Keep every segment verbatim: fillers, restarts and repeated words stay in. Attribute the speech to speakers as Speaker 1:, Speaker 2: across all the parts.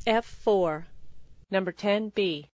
Speaker 1: F four.
Speaker 2: Number ten B.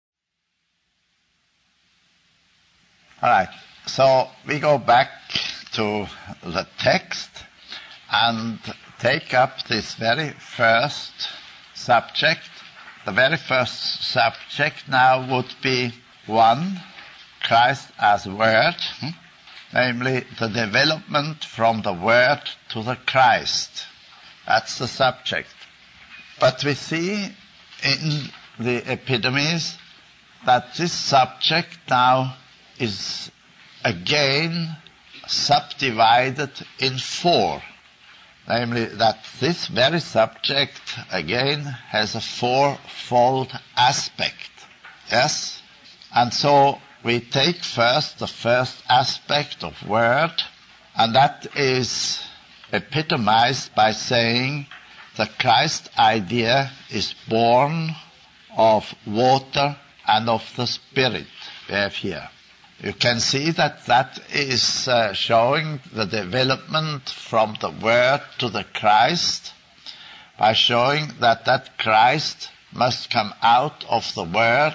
Speaker 3: All right, so we go back to the text and take up this very first subject. The very first subject now would be one, Christ as Word, hmm? namely the development from the Word to the Christ. That's the subject. But we see in the epitomes that this subject now is again subdivided in four. Namely, that this very subject, again, has a fourfold aspect. Yes? And so we take first the first aspect of Word, and that is epitomized by saying the Christ idea is born of water and of the Spirit we have here. You can see that that is uh, showing the development from the Word to the Christ by showing that that Christ must come out of the Word,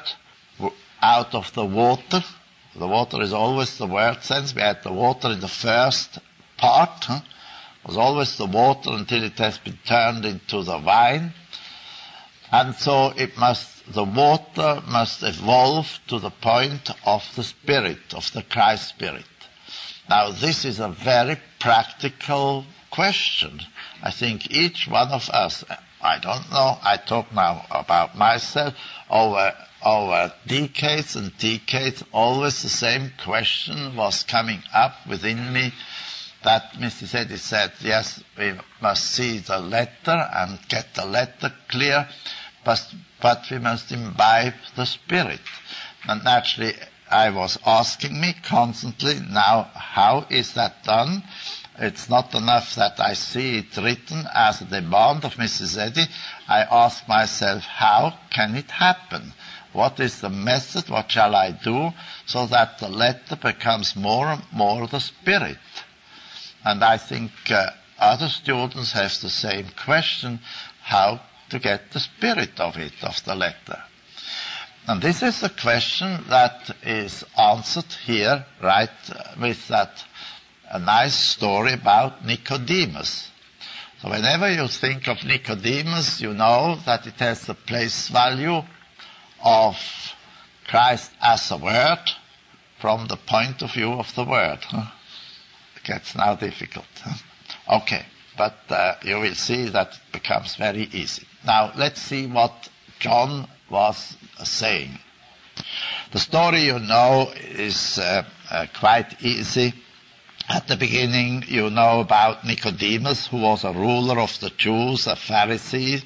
Speaker 3: out of the water. The water is always the Word sense. We had the water in the first part. Huh? It was always the water until it has been turned into the wine. And so it must the water must evolve to the point of the Spirit, of the Christ Spirit. Now, this is a very practical question. I think each one of us, I don't know, I talk now about myself, over, over decades and decades, always the same question was coming up within me, that Missus Eddy said, yes, we must see the letter and get the letter clear, But, but we must imbibe the Spirit. And naturally, I was asking me constantly, now, how is that done? It's not enough that I see it written as a demand of Missus Eddy. I ask myself, how can it happen? What is the method? What shall I do so that the letter becomes more and more the Spirit? And I think uh, other students have the same question, how to get the spirit of it, of the letter. And this is a question that is answered here, right, with that a nice story about Nicodemus. So whenever you think of Nicodemus, you know that it has the place value of Christ as a Word from the point of view of the Word. Huh? It gets now difficult. Huh? Okay. But uh, you will see that it becomes very easy. Now, let's see what John was uh, saying. The story, you know, is uh, uh, quite easy. At the beginning, you know about Nicodemus, who was a ruler of the Jews, a Pharisee,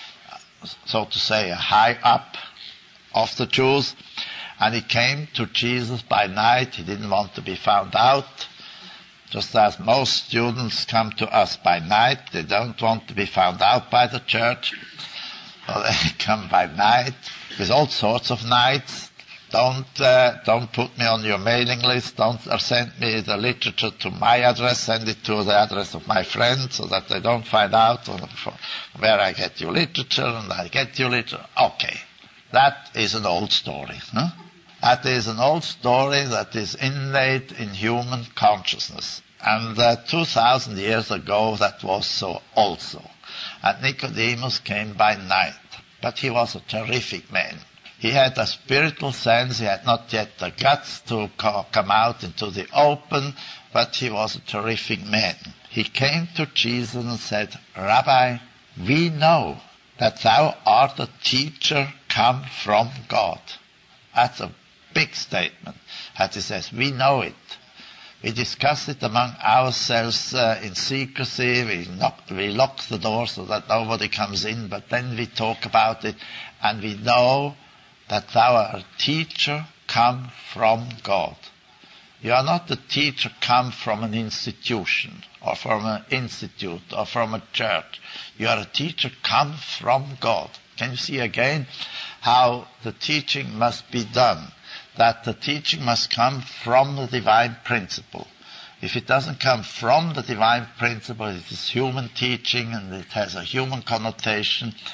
Speaker 3: so to say, a high up of the Jews. And he came to Jesus by night. He didn't want to be found out. Just as most students come to us by night, they don't want to be found out by the church. So they come by night, with all sorts of nights. Don't uh, don't put me on your mailing list. Don't send me the literature to my address. Send it to the address of my friend so that they don't find out where I get your literature and I get your literature. Okay, that is an old story. Huh? That is an old story that is innate in human consciousness. And uh, two thousand years ago, that was so also. And Nicodemus came by night. But he was a terrific man. He had a spiritual sense. He had not yet the guts to co- come out into the open, but he was a terrific man. He came to Jesus and said, Rabbi, we know that thou art a teacher come from God. That's a big statement. As he says, we know it. We discuss it among ourselves uh, in secrecy. We knock, we lock the door so that nobody comes in, but then we talk about it, and we know that thou art a teacher come from God. You are not a teacher come from an institution, or from an institute, or from a church. You are a teacher come from God. Can you see again how the teaching must be done? That the teaching must come from the divine principle. If it doesn't come from the divine principle, it is human teaching and it has a human connotation,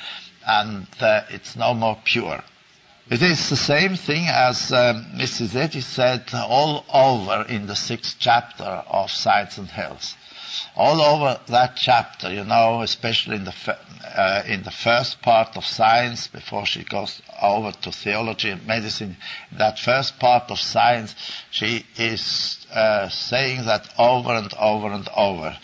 Speaker 3: and uh, it's no more pure. It is the same thing as um, Missus Eddy said all over in the sixth chapter of Science and Health. All over that chapter, you know, especially in the uh, in the first part of science, before she goes over to theology and medicine, that first part of science, she is uh, saying that over and over and over.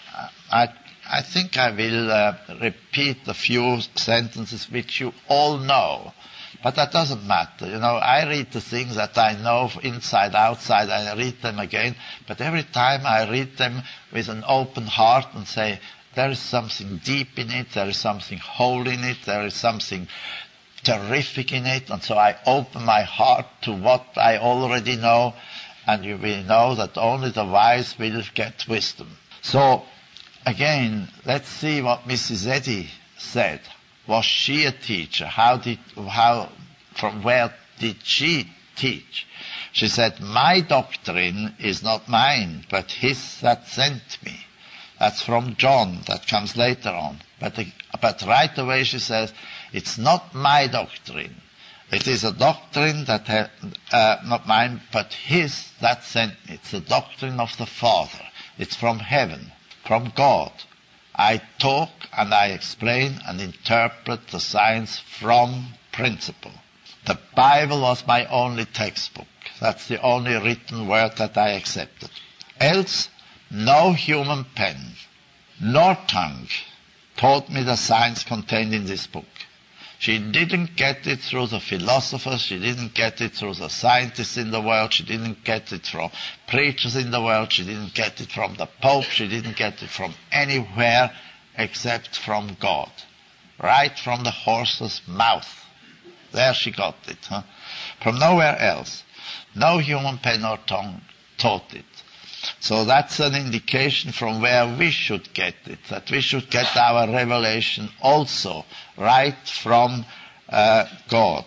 Speaker 3: I I think I will uh, repeat a few sentences which you all know. But that doesn't matter. You know, I read the things that I know inside, outside, I read them again. But every time I read them with an open heart and say, there is something deep in it, there is something holy in it, there is something terrific in it. And so I open my heart to what I already know. And you will know that only the wise will get wisdom. So, again, let's see what Missus Eddy said. Was she a teacher? How did, how, from where did she teach? She said, my doctrine is not mine, but his that sent me. That's from John, that comes later on. But, the, but right away she says, it's not my doctrine. It is a doctrine that, ha, uh, not mine, but his that sent me. It's the doctrine of the Father. It's from heaven, from God. I talk and I explain and interpret the science from principle. The Bible was my only textbook. That's the only written word that I accepted. Else, no human pen nor tongue taught me the science contained in this book. She didn't get it through the philosophers, she didn't get it through the scientists in the world, she didn't get it from preachers in the world, she didn't get it from the Pope, she didn't get it from anywhere except from God. Right from the horse's mouth. There she got it. Huh? From nowhere else. No human pen or tongue taught it. So that's an indication from where we should get it, that we should get our revelation also right from uh, God.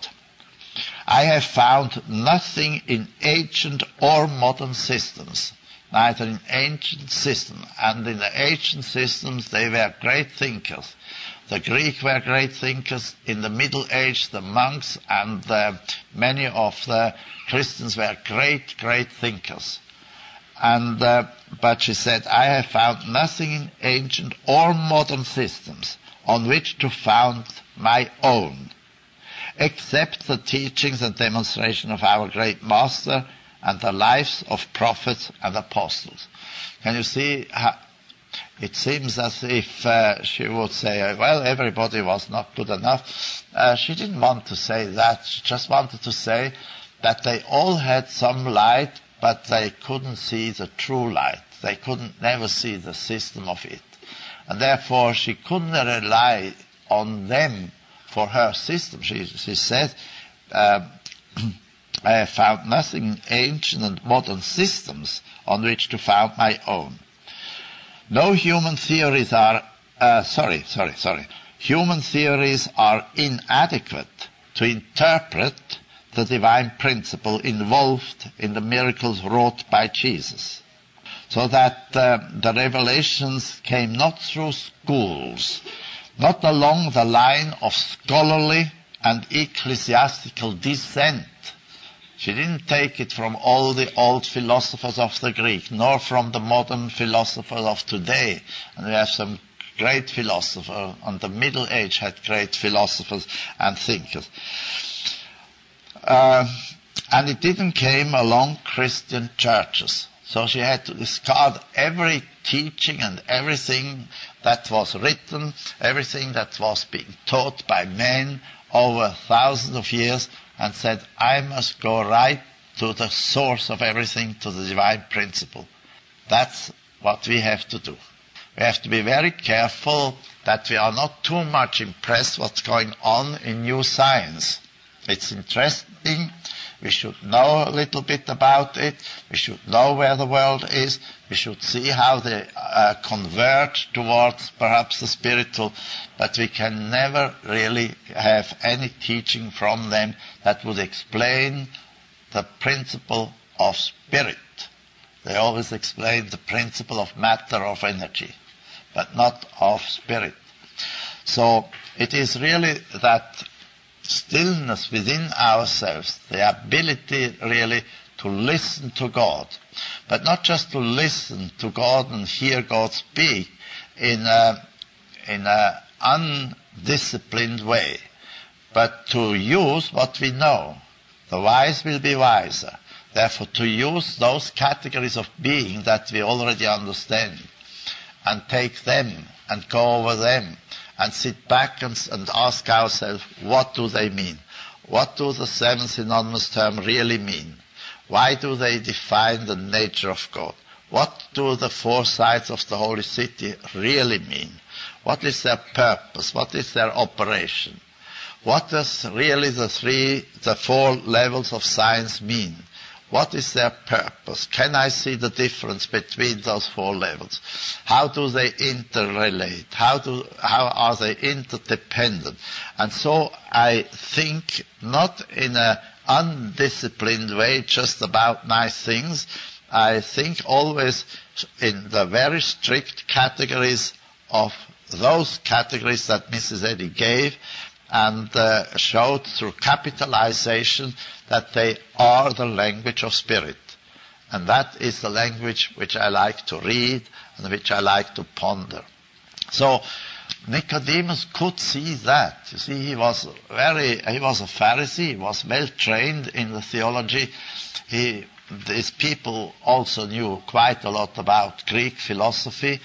Speaker 3: I have found nothing in ancient or modern systems, neither in ancient systems, and in the ancient systems they were great thinkers. The Greeks were great thinkers. In the Middle Age, the monks and uh, many of the Christians were great, great thinkers. And, uh, but she said, I have found nothing in ancient or modern systems on which to found my own, except the teachings and demonstration of our great master and the lives of prophets and apostles. Can you see how it seems as if uh, she would say, well, everybody was not good enough. Uh, she didn't want to say that. She just wanted to say that they all had some light, but they couldn't see the true light. They couldn't never see the system of it. And therefore she couldn't rely on them for her system. She, she said, uh, I have found nothing in ancient and modern systems on which to found my own. No human theories are, uh, sorry, sorry, sorry. Human theories are inadequate to interpret the divine principle involved in the miracles wrought by Jesus. So that uh, the revelations came not through schools, not along the line of scholarly and ecclesiastical descent. She didn't take it from all the old philosophers of the Greek, nor from the modern philosophers of today. And we have some great philosophers, and the Middle Age had great philosophers and thinkers. Uh, and it didn't came along Christian churches. So she had to discard every teaching and everything that was written, everything that was being taught by men over thousands of years, and said, I must go right to the source of everything, to the divine principle. That's what we have to do. We have to be very careful that we are not too much impressed what's going on in new science. It's interesting. We should know a little bit about it. We should know where the world is. We should see how they uh, converge towards perhaps the spiritual. But we can never really have any teaching from them that would explain the principle of spirit. They always explain the principle of matter, of energy, but not of spirit. So it is really that stillness within ourselves, the ability really to listen to God, but not just to listen to God and hear God speak in a, in a undisciplined way, but to use what we know. The wise will be wiser. Therefore, to use those categories of being that we already understand and take them and go over them and sit back and, and ask ourselves, what do they mean? What do the seven synonymous terms really mean? Why do they define the nature of God? What do the four sides of the holy city really mean? What is their purpose? What is their operation? What does really the three, the four levels of science mean? What is their purpose? Can I see the difference between those four levels? How do they interrelate? How do, how are they interdependent? And so I think not in an undisciplined way, just about nice things. I think always in the very strict categories of those categories that Missus Eddy gave, and uh, showed through capitalization that they are the language of spirit. And that is the language which I like to read and which I like to ponder. So Nicodemus could see that. You see, he was very, he was a Pharisee, he was well trained in the theology. He, these people also knew quite a lot about Greek philosophy.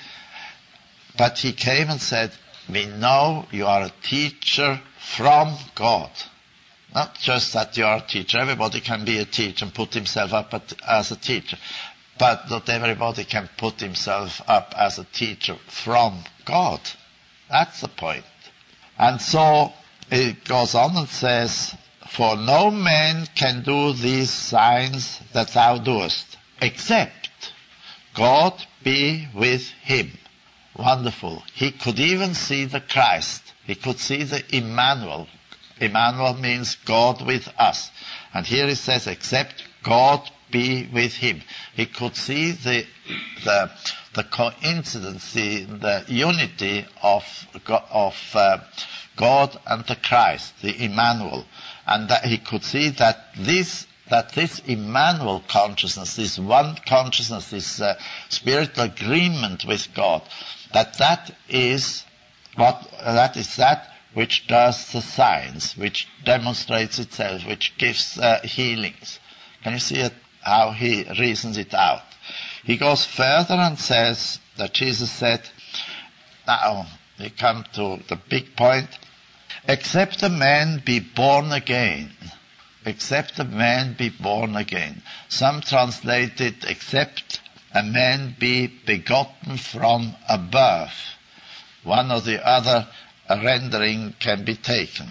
Speaker 3: But he came and said, we know you are a teacher from God. Not just that you are a teacher. Everybody can be a teacher and put himself up at, as a teacher. But not everybody can put himself up as a teacher from God. That's the point. And so it goes on and says, for no man can do these signs that thou doest, except God be with him. Wonderful. He could even see the Christ. He could see the Emmanuel. Emmanuel means God with us. And here it says, except God be with him. He could see the the, the coincidence, the, the unity of, of uh, God and the Christ, the Emmanuel. And that he could see that this that this Emmanuel consciousness, this one consciousness, this uh, spiritual agreement with God, that that is what that is that which does the signs, which demonstrates itself, which gives uh, healings. Can you see it, how he reasons it out? He goes further and says that Jesus said, now we come to the big point, except a man be born again, except a man be born again. Some translate it, except a man be begotten from above. One or the other rendering can be taken.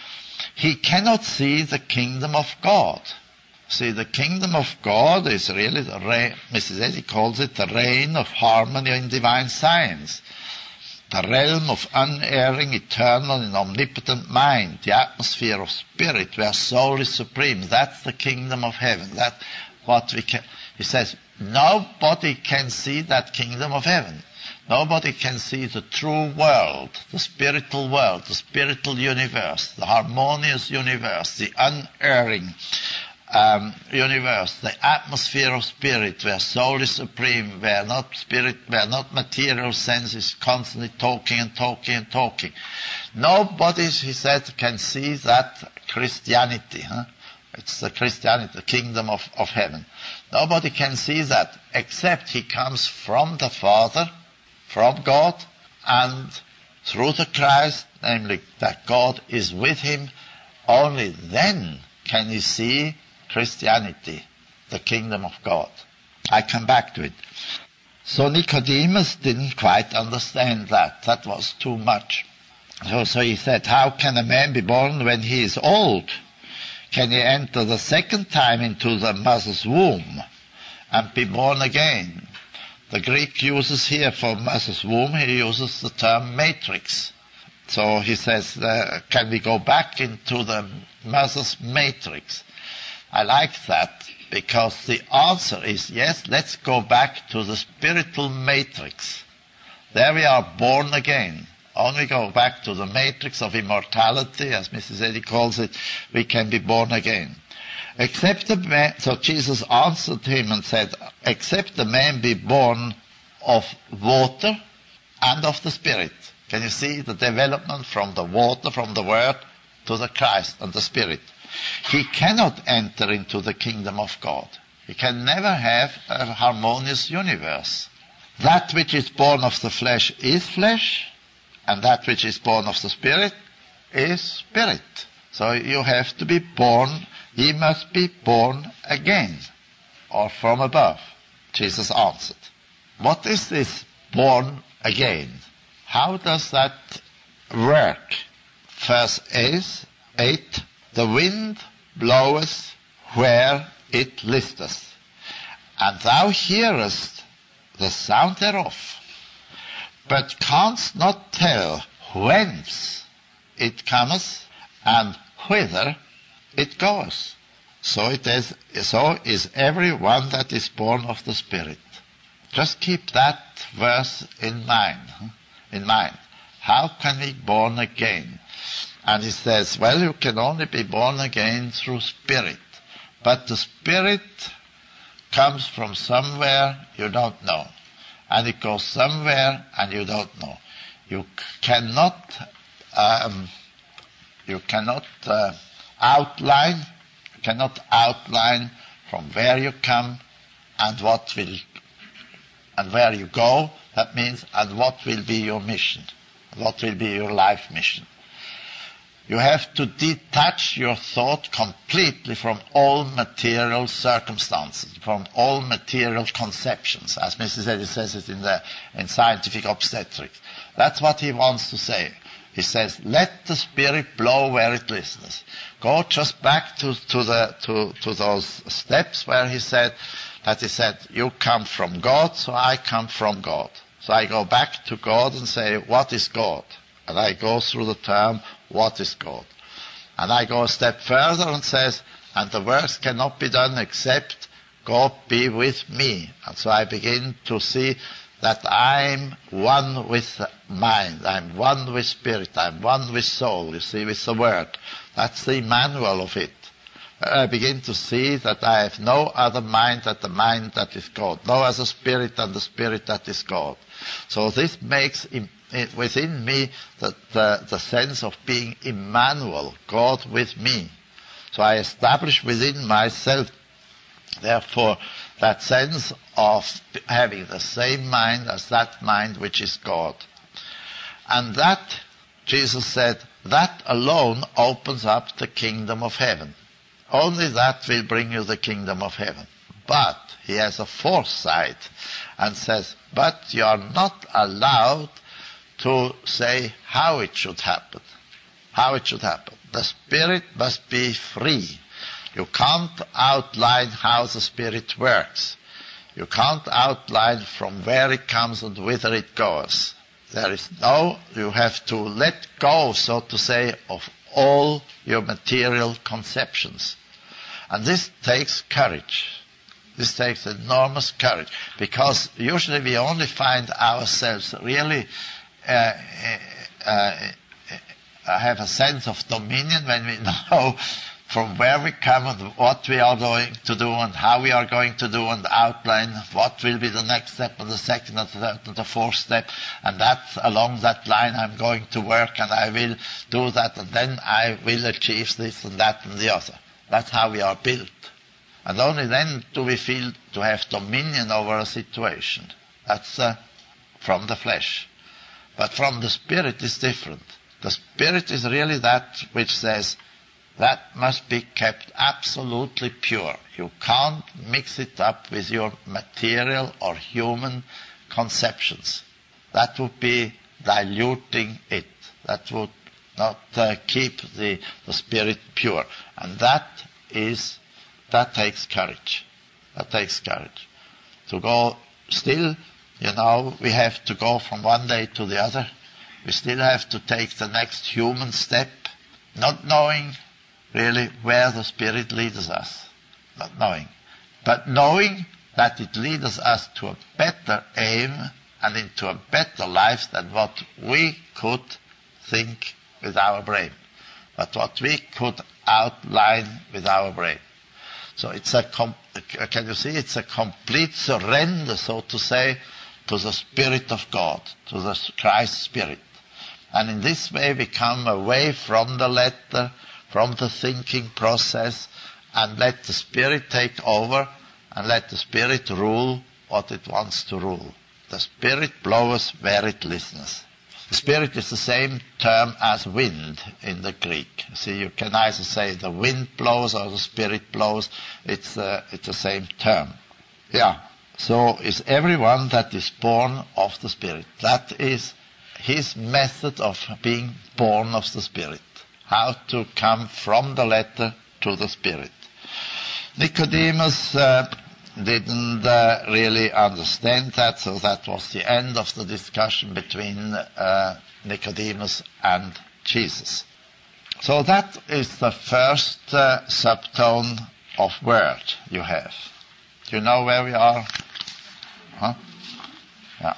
Speaker 3: He cannot see the kingdom of God. See, the kingdom of God is really the reign, Missus Eddy calls it the reign of harmony in divine science. The realm of unerring, eternal and omnipotent mind, the atmosphere of spirit where soul is supreme. That's the kingdom of heaven. That's what we can, he says, nobody can see that kingdom of heaven. Nobody can see the true world, the spiritual world, the spiritual universe, the harmonious universe, the unerring um, universe, the atmosphere of spirit where soul is supreme, where not spirit, where not material sense is constantly talking and talking and talking. Nobody, he said, can see that Christianity. Huh? It's the Christianity, the kingdom of, of heaven. Nobody can see that except he comes from the Father, from God, and through the Christ, namely that God is with him. Only then can he see Christianity, the kingdom of God. I come back to it. So Nicodemus didn't quite understand that. That was too much. So, so he said, how can a man be born when he is old? Can he enter the second time into the mother's womb and be born again? The Greek uses here for mother's womb, he uses the term matrix. So he says, uh, can we go back into the mother's matrix? I like that because the answer is yes, let's go back to the spiritual matrix. There we are born again. Only go back to the matrix of immortality, as Missus Eddy calls it, we can be born again. Except the man, so Jesus answered him and said, except the man be born of water and of the Spirit. Can you see the development from the water, from the Word, to the Christ and the Spirit? He cannot enter into the kingdom of God. He can never have a harmonious universe. That which is born of the flesh is flesh, and that which is born of the Spirit is spirit. So you have to be born, he must be born again, or from above. Jesus answered. What is this born again? How does that work? Verse eight, the wind bloweth where it listeth, and thou hearest the sound thereof, but canst not tell whence it cometh and whither it goeth. So it is, so is every one that is born of the Spirit. Just keep that verse in mind. In mind. How can we be born again? And he says, well, you can only be born again through Spirit. But the Spirit comes from somewhere you don't know. And it goes somewhere and you don't know. You cannot, um, you cannot uh, outline, you cannot outline from where you come and what will, and where you go. That means, and what will be your mission, what will be your life mission. You have to detach your thought completely from all material circumstances, from all material conceptions, as Missus Eddy says it in the in scientific obstetrics. That's what he wants to say. He says, let the Spirit blow where it listens. Go just back to, to the to, to those steps where he said that he said, you come from God, so I come from God. So I go back to God and say, what is God? And I go through the term, what is God? And I go a step further and says, and the works cannot be done except God be with me. And so I begin to see that I'm one with mind, I'm one with spirit, I'm one with soul, you see, with the Word. That's the manual of it. I begin to see that I have no other mind than the mind that is God, no other spirit than the spirit that is God. So this makes within me the, the, the sense of being Emmanuel, God with me. So I establish within myself, therefore, that sense of having the same mind as that mind which is God. And that, Jesus said, that alone opens up the kingdom of heaven. Only that will bring you the kingdom of heaven. But he has a fourth side and says, but you are not allowed to say how it should happen. How it should happen. The Spirit must be free. You can't outline how the Spirit works. You can't outline from where it comes and whither it goes. There is no, you have to let go, so to say, of all your material conceptions. And this takes courage. This takes enormous courage, because usually we only find ourselves really uh, uh, uh, have a sense of dominion when we know from where we come and what we are going to do and how we are going to do, and outline what will be the next step and the second and the third and the fourth step, and that along that line I'm going to work and I will do that, and then I will achieve this and that and the other. That's how we are built. And only then do we feel to have dominion over a situation. That's uh, from the flesh. But from the Spirit is different. The Spirit is really that which says, that must be kept absolutely pure. You can't mix it up with your material or human conceptions. That would be diluting it. That would not uh, keep the, the Spirit pure. And that is, that takes courage. That takes courage. To go still, you know, we have to go from one day to the other. We still have to take the next human step, not knowing really where the Spirit leads us. Not knowing. But knowing that it leads us to a better aim and into a better life than what we could think with our brain, but what we could outline with our brain. So it's a, com- can you see, it's a complete surrender, so to say, to the Spirit of God, to the Christ Spirit. And in this way we come away from the letter, from the thinking process, and let the Spirit take over, and let the Spirit rule what it wants to rule. The Spirit bloweth where it listens. The Spirit is the same term as wind in the Greek. See, you can either say the wind blows or the Spirit blows. It's, uh, it's the same term. Yeah. So is everyone that is born of the Spirit. That is his method of being born of the Spirit. How to come from the letter to the Spirit. Nicodemus uh, didn't uh, really understand that, so that was the end of the discussion between uh, Nicodemus and Jesus. So that is the first uh, subtone of word you have. Do you know where we are? Huh? Yeah.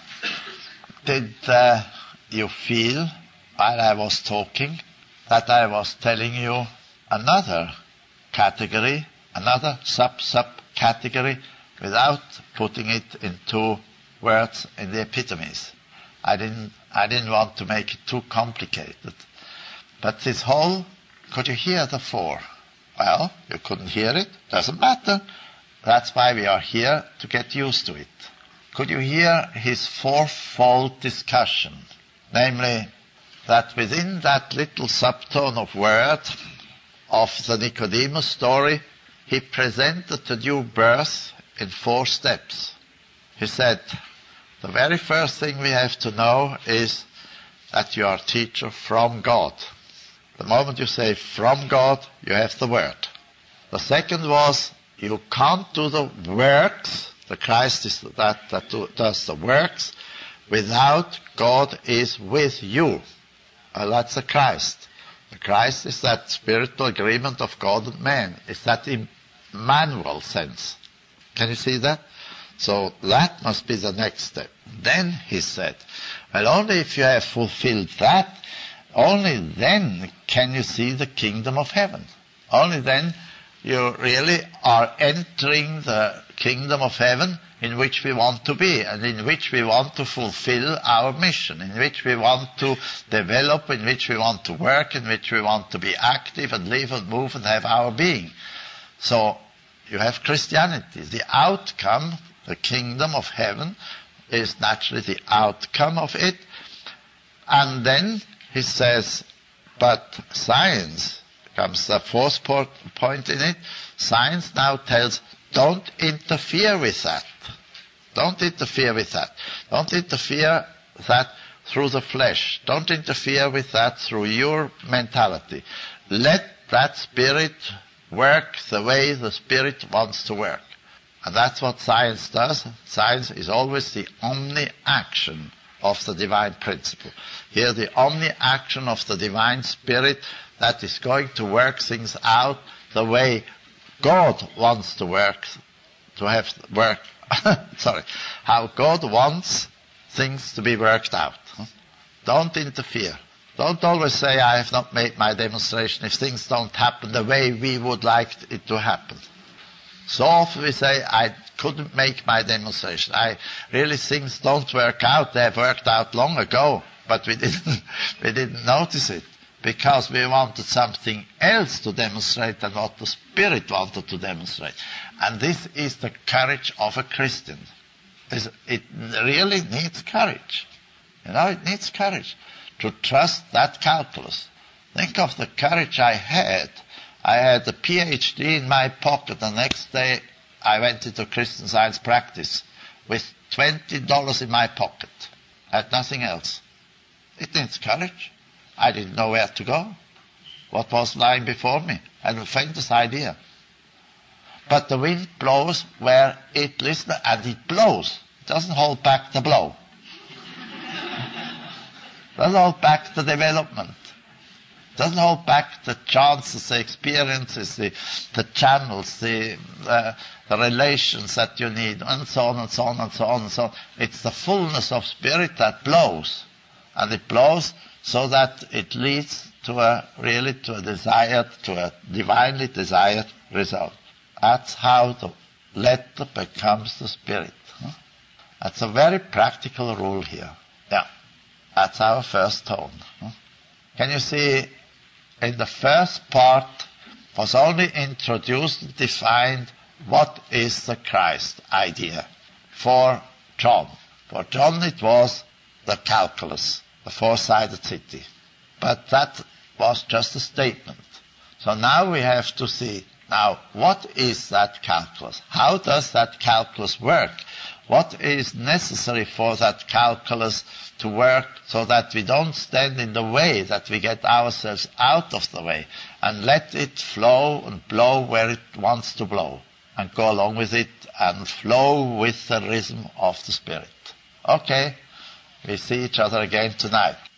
Speaker 3: Did uh, you feel, while I was talking, that I was telling you another category, another sub-sub-category, without putting it into words in the epitomes? I didn't, I didn't want to make it too complicated. But this whole, could you hear the four? Well, you couldn't hear it, doesn't matter. That's why we are here, to get used to it. Could you hear his fourfold discussion? Namely, that within that little subtone of word of the Nicodemus story, he presented the new birth in four steps. He said, the very first thing we have to know is that you are a teacher from God. The moment you say from God, you have the word. The second was, you can't do the works, the Christ is that that do, does the works, without God is with you. Well, that's the Christ. The Christ is that spiritual agreement of God and man. It's that Emmanuel sense. Can you see that? So that must be the next step. Then he said, well, only if you have fulfilled that, only then can you see the kingdom of heaven. Only then you really are entering the kingdom of heaven in which we want to be and in which we want to fulfill our mission, in which we want to develop, in which we want to work, in which we want to be active and live and move and have our being. So you have Christianity. The outcome, the kingdom of heaven, is naturally the outcome of it. And then he says, but science, comes the fourth point in it, science now tells, don't interfere with that. Don't interfere with that. Don't interfere with that through the flesh. Don't interfere with that through your mentality. Let that spirit work the way the spirit wants to work. And that's what science does. Science is always the omni-action of the divine principle. Here the omni-action of the divine spirit that is going to work things out the way God wants to work, to have work, sorry, how God wants things to be worked out. Don't interfere. Don't always say, I have not made my demonstration if things don't happen the way we would like it to happen. So often we say, I couldn't make my demonstration. I really, things don't work out. They have worked out long ago, but we didn't, we didn't notice it because we wanted something else to demonstrate than what the Spirit wanted to demonstrate. And this is the courage of a Christian. It really needs courage. You know, it needs courage to trust that calculus. Think of the courage I had. I had a P H D in my pocket. The next day I went into Christian Science practice with twenty dollars in my pocket. I had nothing else. It needs courage. I didn't know where to go. What was lying before me? I had the faintest idea. But the wind blows where it listens, and it blows. It doesn't hold back the blow. It doesn't hold back the development. Doesn't hold back the chances, the experiences, the, the channels, the, uh, the relations that you need, and so on and so on and so on and so on. It's the fullness of spirit that blows. And it blows so that it leads to a, really to a desired, to a divinely desired result. That's how the letter becomes the spirit. Huh? That's a very practical rule here. Yeah. That's our first tone. Huh? Can you see, in the first part was only introduced and defined what is the Christ idea for John. For John it was the calculus, the four-sided city. But that was just a statement. So now we have to see, now, what is that calculus? How does that calculus work? What is necessary for that calculus to work so that we don't stand in the way, that we get ourselves out of the way and let it flow and blow where it wants to blow and go along with it and flow with the rhythm of the Spirit. Okay, we see each other again tonight.